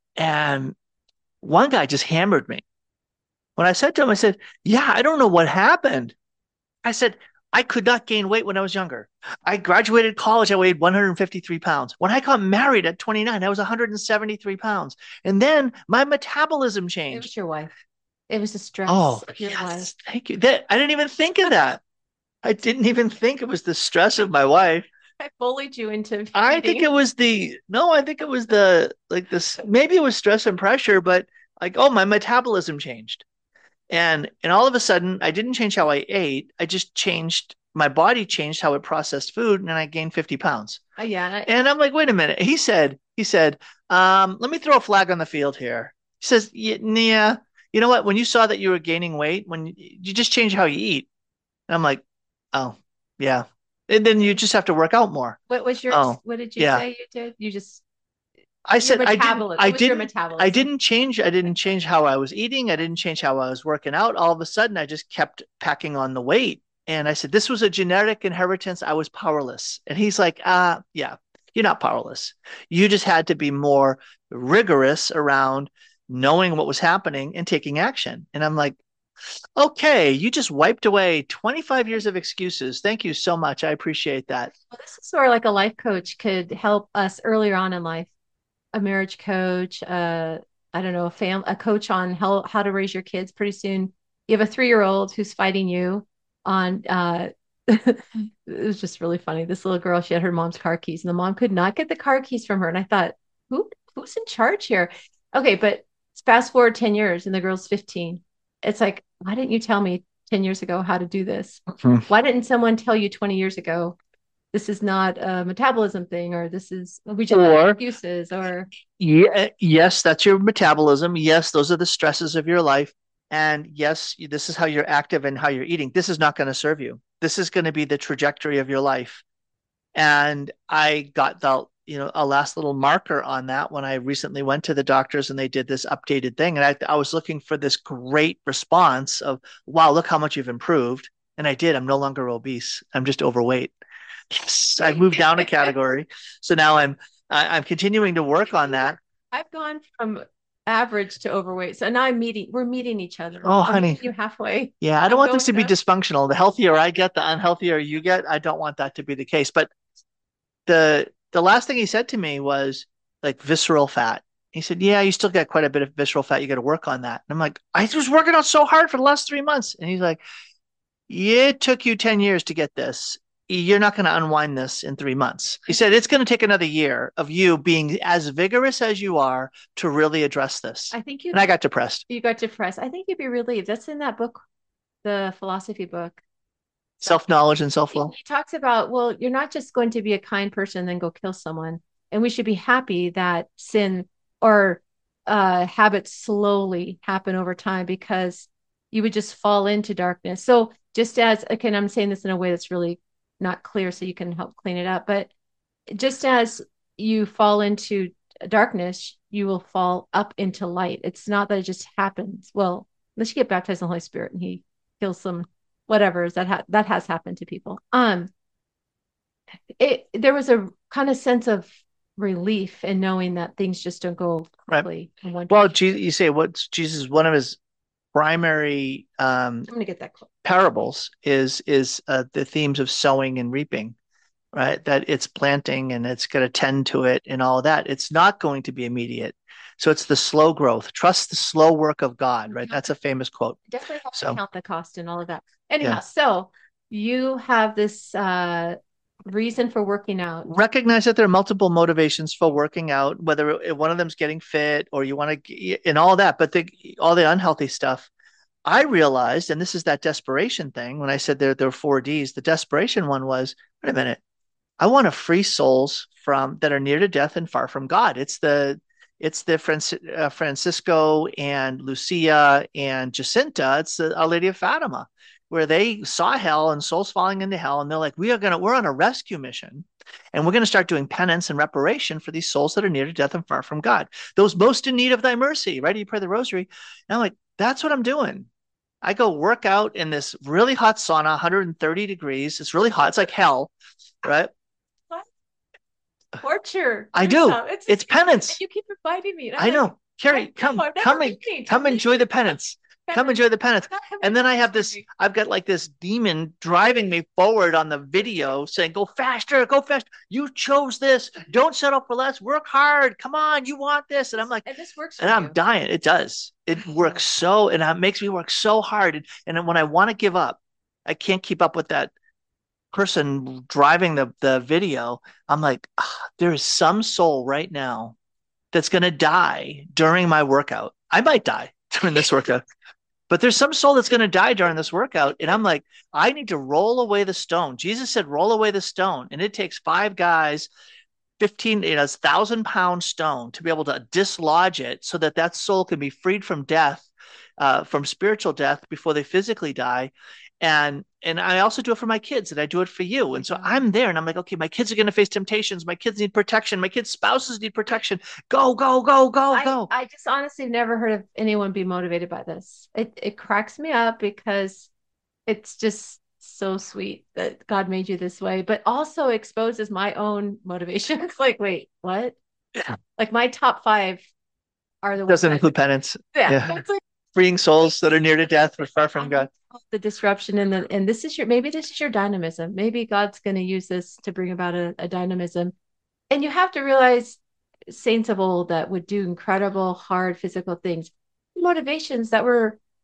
and one guy just hammered me when I said to him, I said, "Yeah, I don't know what happened." I said, I could not gain weight when I was younger. I graduated college, I weighed one hundred fifty-three pounds. When I got married at twenty-nine, I was one hundred seventy-three pounds. And then my metabolism It changed. was your wife. It was the stress Oh, of your yes. life. Thank you. That, I didn't even think of that. I didn't even think it was the stress of my wife. I bullied you into I think it was the, no, I think it was the, like this, maybe it was stress and pressure, but like, oh, my metabolism changed. And and all of a sudden, I didn't change how I ate. I just changed, my body changed how it processed food, and I gained fifty pounds. Oh, yeah. And I'm like, wait a minute. He said, he said, um, let me throw a flag on the field here. He says, yeah, you know what? When you saw that you were gaining weight, when you just change how you eat. And I'm like, oh, yeah. And then you just have to work out more. What was your, oh, what did you yeah. say you did? You just, I said I didn't. I What's your didn't. metabolism? I didn't change. I didn't change how I was eating. I didn't change how I was working out. All of a sudden, I just kept packing on the weight. And I said, "This was a genetic inheritance. I was powerless." And he's like, "Ah, uh, yeah, you're not powerless. You just had to be more rigorous around knowing what was happening and taking action." And I'm like, "Okay, you just wiped away twenty-five years of excuses. Thank you so much. I appreciate that." Well, this is where like a life coach could help us earlier on in life. A marriage coach, uh, I don't know, a fam, a coach on how how to raise your kids. Pretty soon, you have a three-year-old who's fighting you on uh it was just really funny. This little girl, she had her mom's car keys, and the mom could not get the car keys from her. And I thought, who who's in charge here? Okay, but fast forward ten years and the girl's fifteen. It's like, why didn't you tell me ten years ago how to do this? Mhm. Why didn't someone tell you twenty years ago this is not a metabolism thing, or this is we just have Or excuses, or yeah, yes, that's your metabolism. Yes, those are the stresses of your life. And yes, this is how you're active and how you're eating. This is not going to serve you. This is going to be the trajectory of your life. And I got the, you know, a last little marker on that when I recently went to the doctors and they did this updated thing. And I, I was looking for this great response of, wow, look how much you've improved. And I did. I'm no longer obese. I'm just overweight. Yes, I moved down a category. So now I'm I, I'm continuing to work on that. I've gone from average to overweight. So now I'm meeting, we're meeting each other. Oh, I'm honey. meeting you halfway. Yeah, I don't I'm want this to going be to- dysfunctional. The healthier I get, the unhealthier you get. I don't want that to be the case. But the the last thing he said to me was like visceral fat. He said, "Yeah, you still got quite a bit of visceral fat. You got to work on that." And I'm like, "I was working out so hard for the last three months." And he's like, "Yeah, it took you ten years to get this. You're not going to unwind this in three months." He said, "It's going to take another year of you being as vigorous as you are to really address this." I think you And I got depressed. you got depressed. I think you'd be relieved. That's in that book, the philosophy book. Self-knowledge and He, self-love. he talks about, well, you're not just going to be a kind person and then go kill someone. And we should be happy that sin or uh, habits slowly happen over time, because you would just fall into darkness. So just as, again, I'm saying this in a way that's really not clear, so you can help clean it up. But just as you fall into darkness, you will fall up into light. It's not that it just happens. Well, unless you get baptized in the Holy Spirit and he kills some whatever that ha- that has happened to people. Um, it there was a kind of sense of relief in knowing that things just don't go quickly. in one Well, direction. Jesus, you say what's Jesus, one of his primary um, I'm gonna get that close. parables is is uh, the themes of sowing and reaping, right? That it's planting and it's going to tend to it and all that. It's not going to be immediate. So it's the slow growth. Trust the slow work of God, right? That's a famous quote. Definitely have So to count the cost and all of that. Anyhow, yeah. so you have this uh reason for working out. Recognize that there are multiple motivations for working out, whether one of them's getting fit or you want to, and all that, but the, all the unhealthy stuff. I realized, and this is that desperation thing, when I said there, there are four Ds, the desperation one was, wait a minute, I want to free souls from that are near to death and far from God. It's the it's the Franc- uh, Francisco and Lucia and Jacinta. It's the Our Lady of Fatima, where they saw hell and souls falling into hell, and they're like, we are gonna we're on a rescue mission, and we're gonna start doing penance and reparation for these souls that are near to death and far from God. Those most in need of Thy mercy, right? You pray the Rosary, and I'm like, that's what I'm doing. I go work out in this really hot sauna, one hundred thirty degrees. It's really hot. It's like hell, right? Torture. I do. yourself. It's, It's penance. and you keep inviting me. and I'm I like, know. Carrie, I know, come, I've never come, and, been. come enjoy the penance. Come enjoy the penance. Not having And then I have this this, I've got like this demon driving me forward on the video saying, go faster, go faster. You chose this. Don't settle for less. Work hard. Come on. You want this. And I'm like, and this works for and I'm you. dying. It does. It works so, and it makes me work so hard. And, and when I want to give up, I can't keep up with that person driving the, the video. I'm like, ah, there is some soul right now that's going to die during my workout. I might die during this workout, but there's some soul that's going to die during this workout. And I'm like, I need to roll away the stone. Jesus said, roll away the stone. And it takes five guys, fifteen, you know, a thousand pound stone to be able to dislodge it so that that soul can be freed from death, uh, from spiritual death before they physically die. And and I also do it for my kids, and I do it for you. And so I'm there, and I'm like, okay, my kids are going to face temptations. My kids need protection. My kids' spouses need protection. Go, go, go, go, I, go. I just honestly never heard of anyone be motivated by this. It it cracks me up because it's just so sweet that God made you this way, but also exposes my own motivations. Like, wait, what? Yeah. Like my top five are the ones Doesn't that- include penance. yeah, Yeah. it's like Freeing souls that are near to death but far from God. the disruption and the and this is your maybe this is your dynamism. Maybe God's going to use this to bring about a, a dynamism. And you have to realize saints of old that would do incredible hard physical things, motivations that were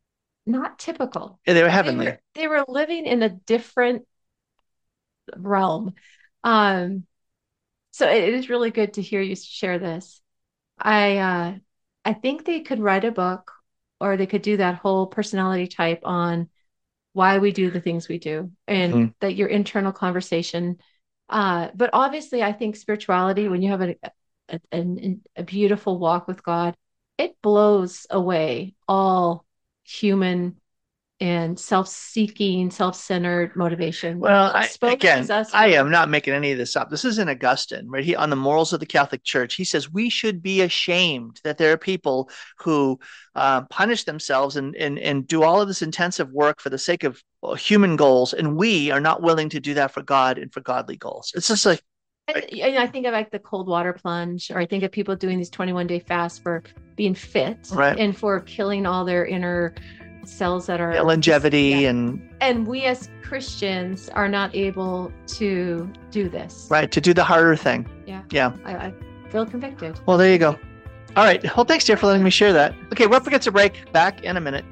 not typical. Yeah, they were heavenly. They were, they were living in a different realm. Um, so it, it is really good to hear you share this. I uh, I think they could write a book, or they could do that whole personality type on why we do the things we do, and Mhm. that your internal conversation. Uh, but obviously, I think spirituality, when you have a, a, a, a beautiful walk with God, it blows away all human and self-seeking, self-centered motivation. Well, I, again, Exposes us. I am not making any of this up. This is in Augustine, right? He on the Morals of the Catholic Church. He says we should be ashamed that there are people who uh, punish themselves and, and and do all of this intensive work for the sake of uh, human goals, and we are not willing to do that for God and for godly goals. It's just like, And, and I think of like the cold water plunge, or I think of people doing these twenty-one day fasts for being fit, right, and for killing all their inner cells that are yeah, longevity yeah. and and we as Christians are not able to do this. right, to do the harder thing. Yeah. Yeah. I, I feel convicted. Well, there you go. All right. Well, thanks, dear, for letting me share that. Okay, we're up against a break. Back in a minute.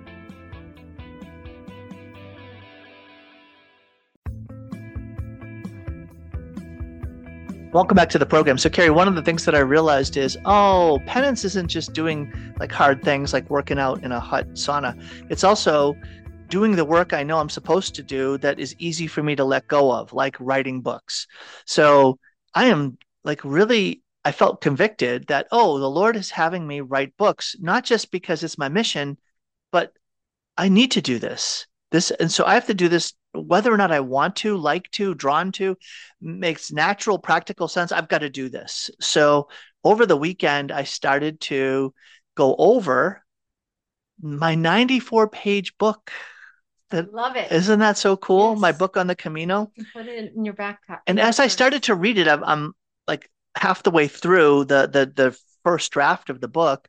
Welcome back to the program. So, Carrie, one of the things that I realized is, oh, penance isn't just doing like hard things like working out in a hot sauna. It's also doing the work I know I'm supposed to do that is easy for me to let go of, like writing books. So I am like really, I felt convicted that, oh, the Lord is having me write books, not just because it's my mission, but I need to do this. This, and so I have to do this whether or not I want to, like to, drawn to, makes natural, practical sense. I've got to do this. So over the weekend, I started to go over my ninety-four page book. That, Love it. Isn't that so cool? Yes. My book on the Camino. You put it in your backpack. And as I started to read it, I'm, I'm like half the way through the, the the first draft of the book.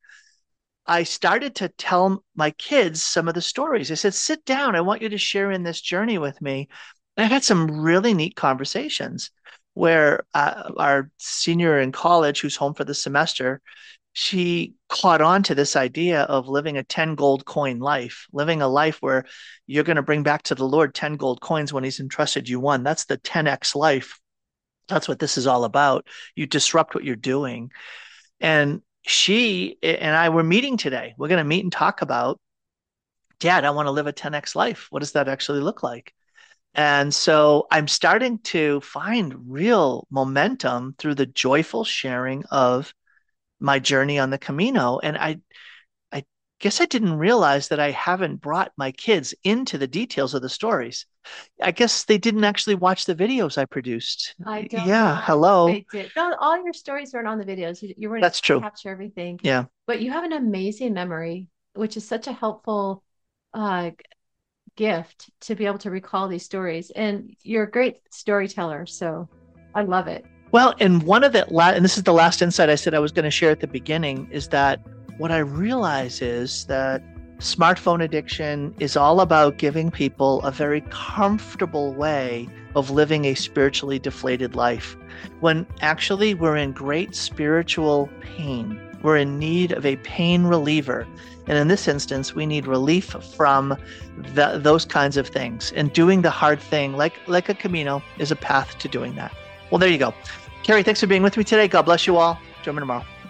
I started to tell my kids some of the stories. I said, sit down. I want you to share in this journey with me. And I had some really neat conversations where uh, our senior in college, who's home for the semester, she caught on to this idea of living a ten gold coin life, living a life where you're going to bring back to the Lord ten gold coins when he's entrusted you one. That's the ten X life. That's what this is all about. You disrupt what you're doing. And she and I were meeting today. We're going to meet and talk about, Dad, I want to live a ten X life. What does that actually look like? And so I'm starting to find real momentum through the joyful sharing of my journey on the Camino. And I, I guess I didn't realize that I haven't brought my kids into the details of the stories. I guess they didn't actually watch the videos I produced. I don't yeah, know. hello. They did. No, all your stories weren't on the videos. You, you weren't That's true. Capture everything. Yeah. But you have an amazing memory, which is such a helpful uh, gift to be able to recall these stories. And you're a great storyteller, so I love it. Well, and one of the, la- and this is the last insight I said I was going to share at the beginning, is that what I realize is that smartphone addiction is all about giving people a very comfortable way of living a spiritually deflated life, when actually we're in great spiritual pain. We're in need of a pain reliever. And in this instance, we need relief from the, those kinds of things. And doing the hard thing, like, like a Camino, is a path to doing that. Well, there you go. Carrie, thanks for being with me today. God bless you all. Join me tomorrow.